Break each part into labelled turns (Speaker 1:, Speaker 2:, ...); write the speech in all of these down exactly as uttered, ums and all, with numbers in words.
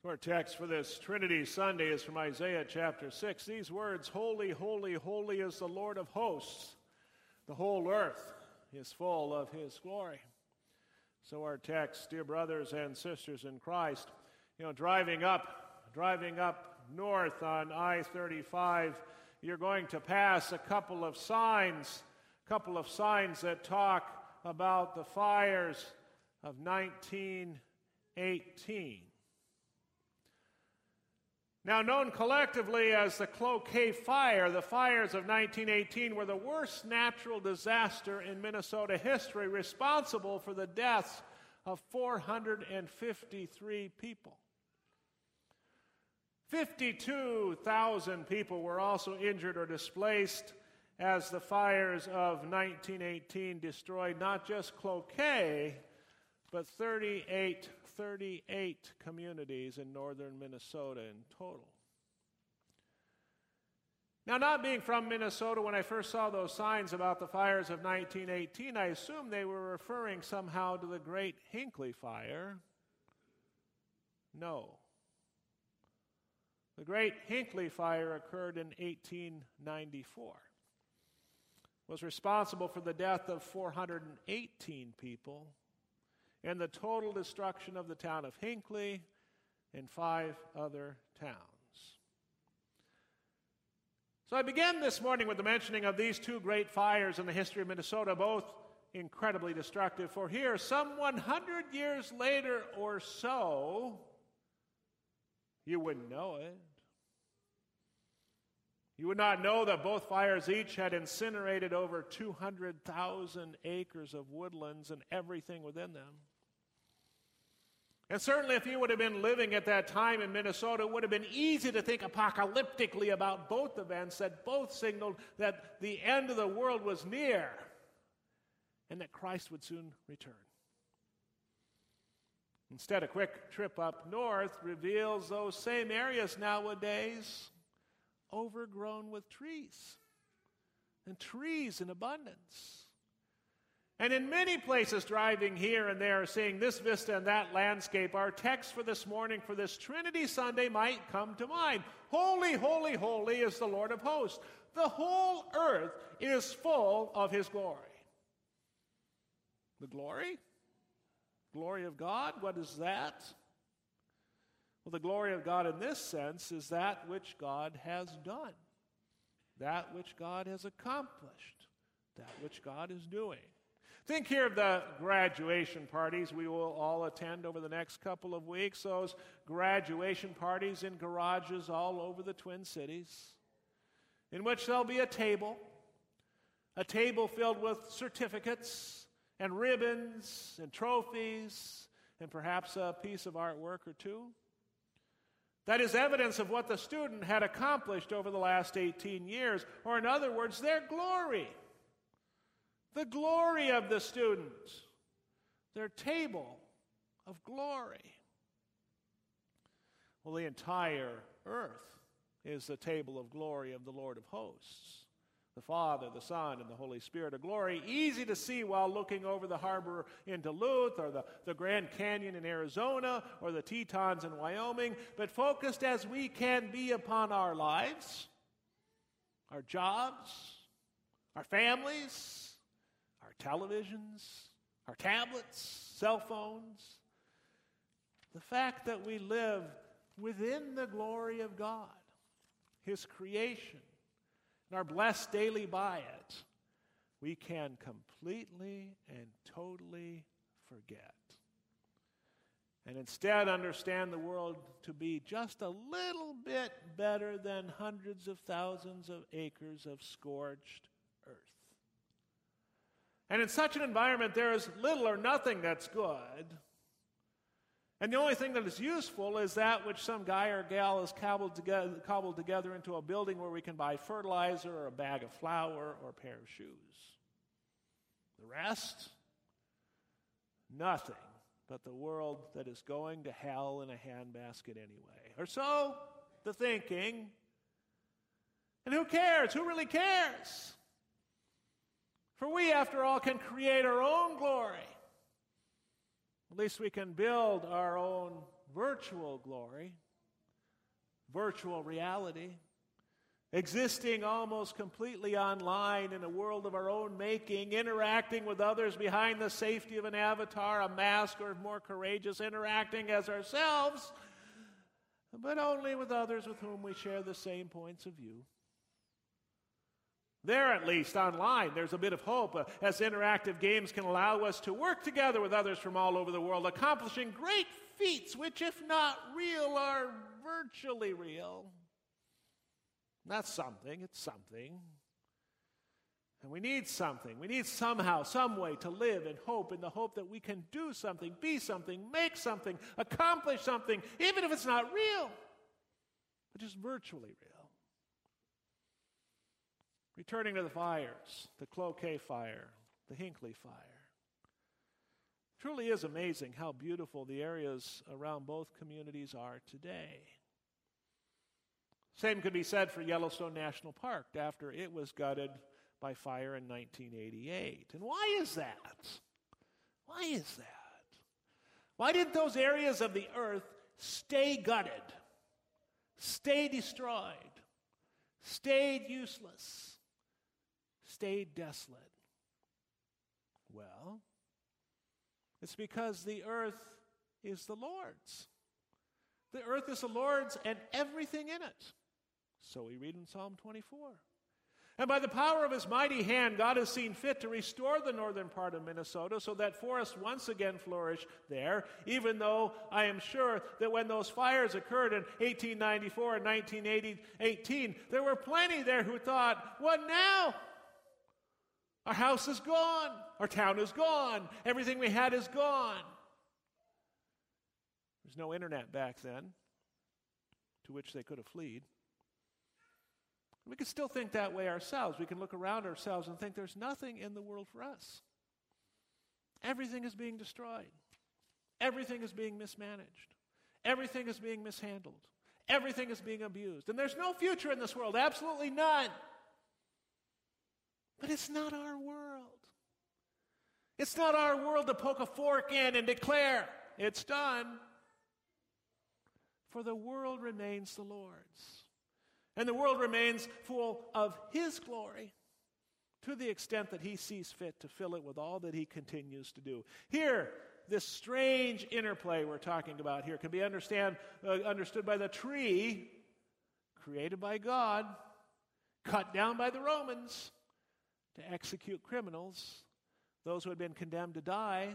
Speaker 1: Our text for this Trinity Sunday is from Isaiah chapter six. These words, "Holy, holy, holy is the Lord of hosts. The whole earth is full of his glory." So our text, dear brothers and sisters in Christ, you know, driving up, driving up north on I thirty-five, you're going to pass a couple of signs, a couple of signs that talk about the fires of nineteen eighteen. Now, known collectively as the Cloquet Fire, the fires of nineteen eighteen were the worst natural disaster in Minnesota history, responsible for the deaths of four hundred fifty-three people. fifty-two thousand people were also injured or displaced as the fires of nineteen eighteen destroyed not just Cloquet, but thirty-eight, thirty-eight communities in northern Minnesota in total. Now, not being from Minnesota, when I first saw those signs about the fires of nineteen eighteen, I assumed they were referring somehow to the Great Hinckley Fire. No. The Great Hinckley Fire occurred in eighteen ninety-four. Was responsible for the death of four hundred eighteen people and the total destruction of the town of Hinckley and five other towns. So I began this morning with the mentioning of these two great fires in the history of Minnesota, both incredibly destructive. For here, some one hundred years later or so, you wouldn't know it. You would not know that both fires each had incinerated over two hundred thousand acres of woodlands and everything within them. And certainly if you would have been living at that time in Minnesota, it would have been easy to think apocalyptically about both events that both signaled that the end of the world was near and that Christ would soon return. Instead, a quick trip up north reveals those same areas nowadays overgrown with trees, and trees in abundance. And in many places, driving here and there, seeing this vista and that landscape, our text for this morning, for this Trinity Sunday, might come to mind. Holy, holy, holy is the Lord of hosts. The whole earth is full of his glory. The glory? Glory of God? What is that? Well, the glory of God in this sense is that which God has done, that which God has accomplished, that which God is doing. Think here of the graduation parties we will all attend over the next couple of weeks, those graduation parties in garages all over the Twin Cities, in which there'll be a table, a table filled with certificates and ribbons and trophies and perhaps a piece of artwork or two. That is evidence of what the student had accomplished over the last eighteen years, or in other words, their glory. The glory of the student, their table of glory. Well, the entire earth is the table of glory of the Lord of hosts. The Father, the Son, and the Holy Spirit of glory, easy to see while looking over the harbor in Duluth or the, the Grand Canyon in Arizona or the Tetons in Wyoming, but focused as we can be upon our lives, our jobs, our families, our televisions, our tablets, cell phones. The fact that we live within the glory of God, his creation, and are blessed daily by it, we can completely and totally forget. And instead understand the world to be just a little bit better than hundreds of thousands of acres of scorched earth. And in such an environment, there is little or nothing that's good. And the only thing that is useful is that which some guy or gal has cobbled together, cobbled together into a building where we can buy fertilizer or a bag of flour or a pair of shoes. The rest, nothing but the world that is going to hell in a handbasket anyway. Or so the thinking. And who cares? Who really cares? For we, after all, can create our own glory. At least we can build our own virtual glory, virtual reality, existing almost completely online in a world of our own making, interacting with others behind the safety of an avatar, a mask, or more courageous, interacting as ourselves, but only with others with whom we share the same points of view. There, at least, online, there's a bit of hope, uh, as interactive games can allow us to work together with others from all over the world, accomplishing great feats, which, if not real, are virtually real. That's something. It's something. And we need something. We need somehow, some way to live in hope, in the hope that we can do something, be something, make something, accomplish something, even if it's not real, but just virtually real. Returning to the fires, the Cloquet fire, the Hinckley fire. Truly is amazing how beautiful the areas around both communities are today. Same could be said for Yellowstone National Park after it was gutted by fire in nineteen eighty-eight. And why is that? Why is that? Why did those areas of the earth stay gutted, stay destroyed, stayed useless, stayed desolate? Well, it's because the earth is the Lord's. The earth is the Lord's and everything in it. So we read in Psalm twenty-four. And by the power of his mighty hand, God has seen fit to restore the northern part of Minnesota so that forests once again flourish there, even though I am sure that when those fires occurred in eighteen ninety-four and nineteen eighteen, there were plenty there who thought, what now? Our house is gone. Our town is gone. Everything we had is gone. There's no internet back then to which they could have fled. We can still think that way ourselves. We can look around ourselves and think there's nothing in the world for us. Everything is being destroyed. Everything is being mismanaged. Everything is being mishandled. Everything is being abused. And there's no future in this world, absolutely none. But it's not our world. It's not our world to poke a fork in and declare, it's done. For the world remains the Lord's. And the world remains full of his glory to the extent that he sees fit to fill it with all that he continues to do. Here, this strange interplay we're talking about here can be understand, uh, understood by the tree created by God, cut down by the Romans to execute criminals, those who had been condemned to die,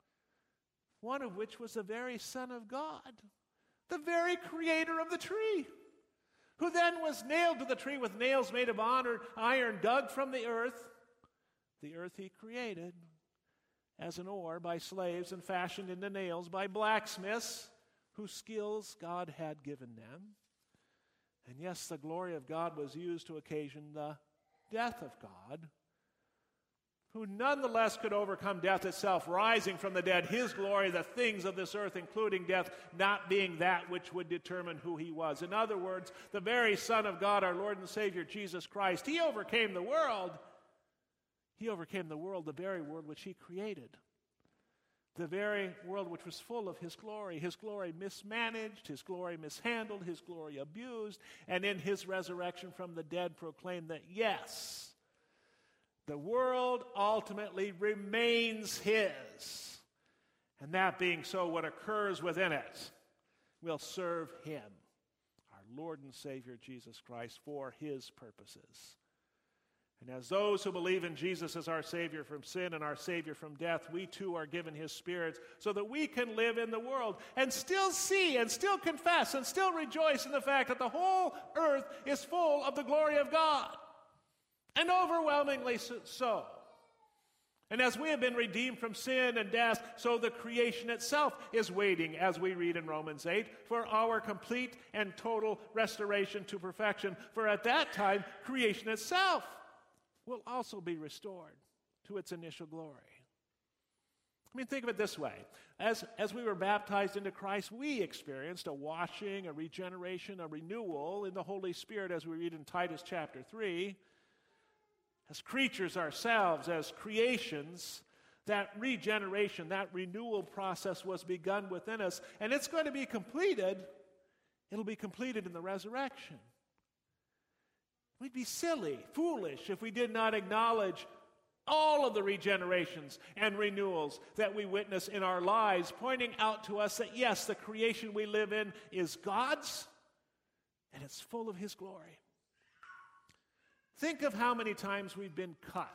Speaker 1: one of which was the very Son of God, the very creator of the tree, who then was nailed to the tree with nails made of honor, iron dug from the earth, the earth he created as an ore by slaves and fashioned into nails by blacksmiths whose skills God had given them. And yes, the glory of God was used to occasion the death of God, who nonetheless could overcome death itself, rising from the dead, his glory, the things of this earth, including death, not being that which would determine who he was. In other words, the very Son of God, our Lord and Savior, Jesus Christ, he overcame the world. He overcame the world, the very world which he created. The very world which was full of his glory, his glory mismanaged, his glory mishandled, his glory abused, and in his resurrection from the dead proclaimed that, yes, the world ultimately remains his. And that being so, what occurs within it will serve him, our Lord and Savior Jesus Christ, for his purposes. And as those who believe in Jesus as our Savior from sin and our Savior from death, we too are given his Spirit so that we can live in the world and still see and still confess and still rejoice in the fact that the whole earth is full of the glory of God. And overwhelmingly so. And as we have been redeemed from sin and death, so the creation itself is waiting, as we read in Romans eight, for our complete and total restoration to perfection. For at that time, creation itself will also be restored to its initial glory. I mean, think of it this way. As, as we were baptized into Christ, we experienced a washing, a regeneration, a renewal in the Holy Spirit, as we read in Titus chapter three. As creatures ourselves, as creations, That regeneration, that renewal process was begun within us, and it's going to be completed. It'll be completed in the resurrection. We'd be silly, foolish, if we did not acknowledge all of the regenerations and renewals that we witness in our lives, pointing out to us that, yes, the creation we live in is God's, and it's full of His glory. Think of how many times we've been cut,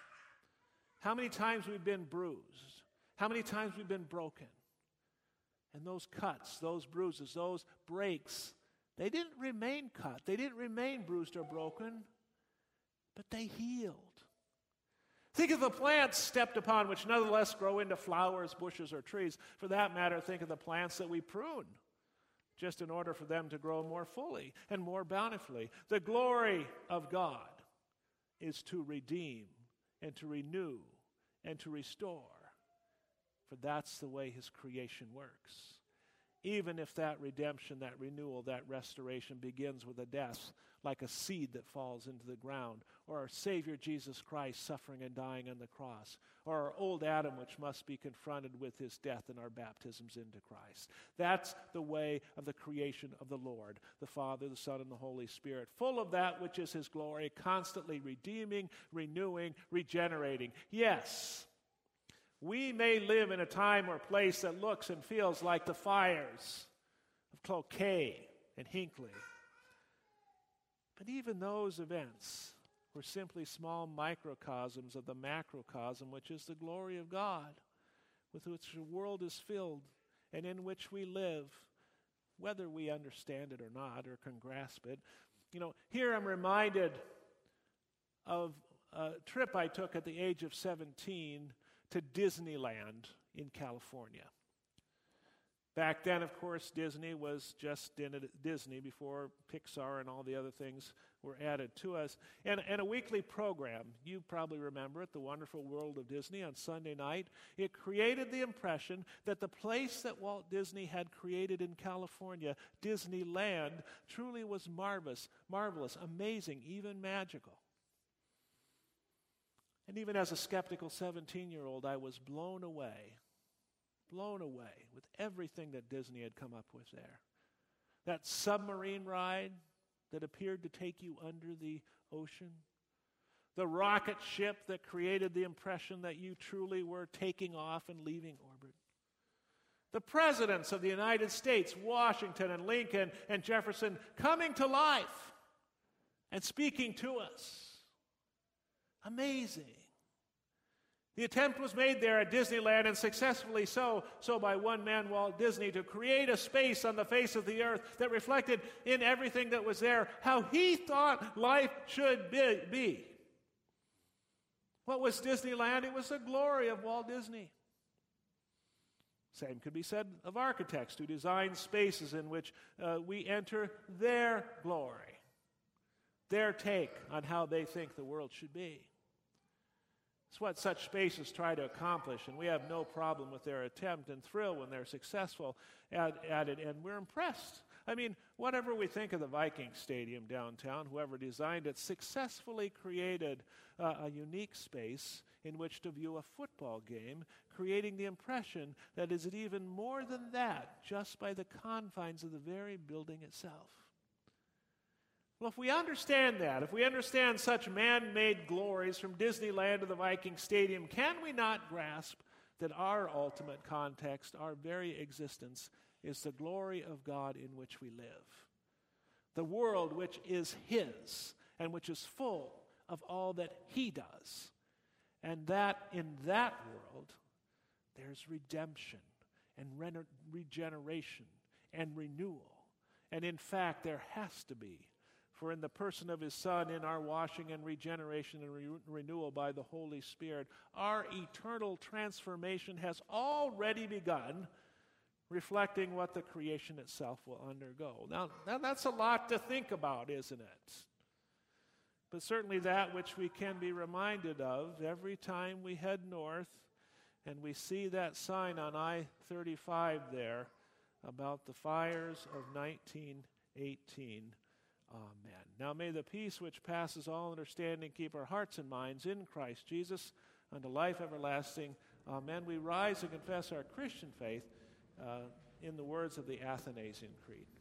Speaker 1: how many times we've been bruised, how many times we've been broken. And those cuts, those bruises, those breaks, they didn't remain cut. They didn't remain bruised or broken, but they healed. Think of the plants stepped upon, which nonetheless grow into flowers, bushes, or trees. For that matter, think of the plants that we prune, just in order for them to grow more fully and more bountifully. The glory of God is to redeem and to renew and to restore. For that's the way His creation works. Even if that redemption, that renewal, that restoration begins with a death, like a seed that falls into the ground, or our Savior Jesus Christ suffering and dying on the cross, or our old Adam, which must be confronted with his death and our baptisms into Christ. That's the way of the creation of the Lord, the Father, the Son, and the Holy Spirit, full of that which is His glory, constantly redeeming, renewing, regenerating. Yes, we may live in a time or place that looks and feels like the fires of Cloquet and Hinckley. But even those events were simply small microcosms of the macrocosm, which is the glory of God, with which the world is filled and in which we live, whether we understand it or not or can grasp it. You know, here I'm reminded of a trip I took at the age of seventeen to Disneyland in California. Back then, of course, Disney was just Disney before Pixar and all the other things were added to us. And, and a weekly program, you probably remember it, The Wonderful World of Disney on Sunday night. It created the impression that the place that Walt Disney had created in California, Disneyland, truly was marvelous, marvelous, amazing, even magical. And even as a skeptical seventeen-year-old, I was blown away, blown away with everything that Disney had come up with there. That submarine ride that appeared to take you under the ocean. The rocket ship that created the impression that you truly were taking off and leaving orbit. The presidents of the United States, Washington and Lincoln and Jefferson, coming to life and speaking to us. Amazing. The attempt was made there at Disneyland, and successfully so, so by one man, Walt Disney, to create a space on the face of the earth that reflected in everything that was there how he thought life should be. be. What was Disneyland? It was the glory of Walt Disney. Same could be said of architects who design spaces in which uh, we enter their glory, their take on how they think the world should be. It's what such spaces try to accomplish, and we have no problem with their attempt and thrill when they're successful at, at it, and we're impressed. I mean, whatever we think of the Viking Stadium downtown, whoever designed it successfully created uh, a unique space in which to view a football game, creating the impression that is it even more than that, just by the confines of the very building itself. Well, if we understand that, if we understand such man-made glories from Disneyland to the Viking Stadium, can we not grasp that our ultimate context, our very existence, is the glory of God in which we live? The world which is His and which is full of all that He does. And that in that world, there's redemption and re- regeneration and renewal. And in fact, there has to be. For in the person of His Son, in our washing and regeneration and re- renewal by the Holy Spirit, our eternal transformation has already begun, reflecting what the creation itself will undergo. Now, now that's a lot to think about, isn't it? But certainly that which we can be reminded of every time we head north and we see that sign on I thirty-five there about the fires of nineteen eighteen. Amen. Now may the peace which passes all understanding keep our hearts and minds in Christ Jesus unto life everlasting. Amen, we rise and confess our Christian faith uh, in the words of the Athanasian Creed.